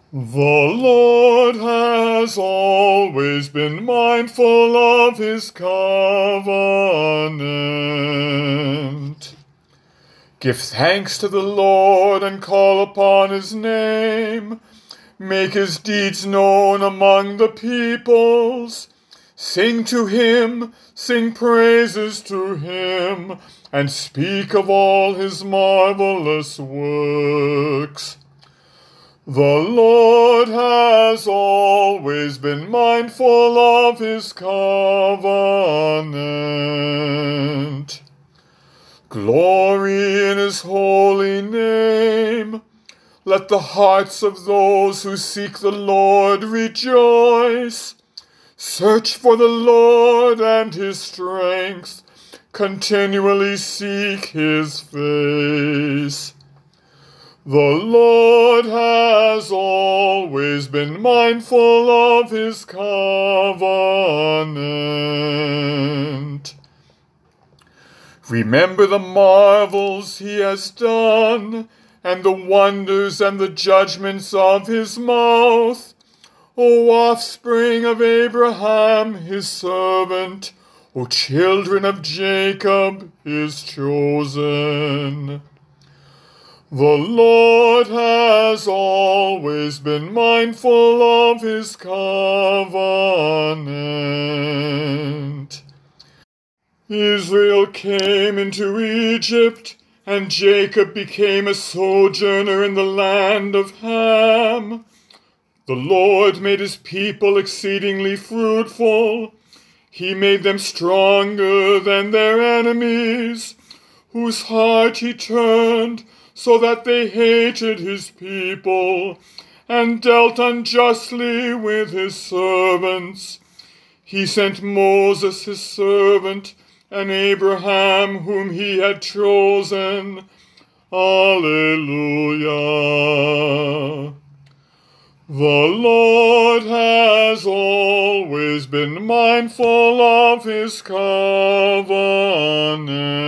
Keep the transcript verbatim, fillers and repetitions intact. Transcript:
The Lord has always been mindful of his covenant. Give thanks to the Lord and call upon his name. Make his deeds known among the peoples. Sing to him, sing praises to him, and speak of all his marvelous works. The Lord has always been mindful of his covenant. Glory in his holy name. Let the hearts of those who seek the Lord rejoice. Search for the Lord and his strength. Continually seek his face. The Lord has always been mindful of his covenant. Remember the marvels he has done, and the wonders and the judgments of his mouth. O offspring of Abraham, his servant, O children of Jacob, his chosen. The Lord has always been mindful of his covenant. Israel came into Egypt, and Jacob became a sojourner in the land of Ham. The Lord made his people exceedingly fruitful. He made them stronger than their enemies, whose heart he turned, so that they hated his people, and dealt unjustly with his servants. He sent Moses his servant, and Abraham whom he had chosen. Alleluia. The Lord has always been mindful of his covenant.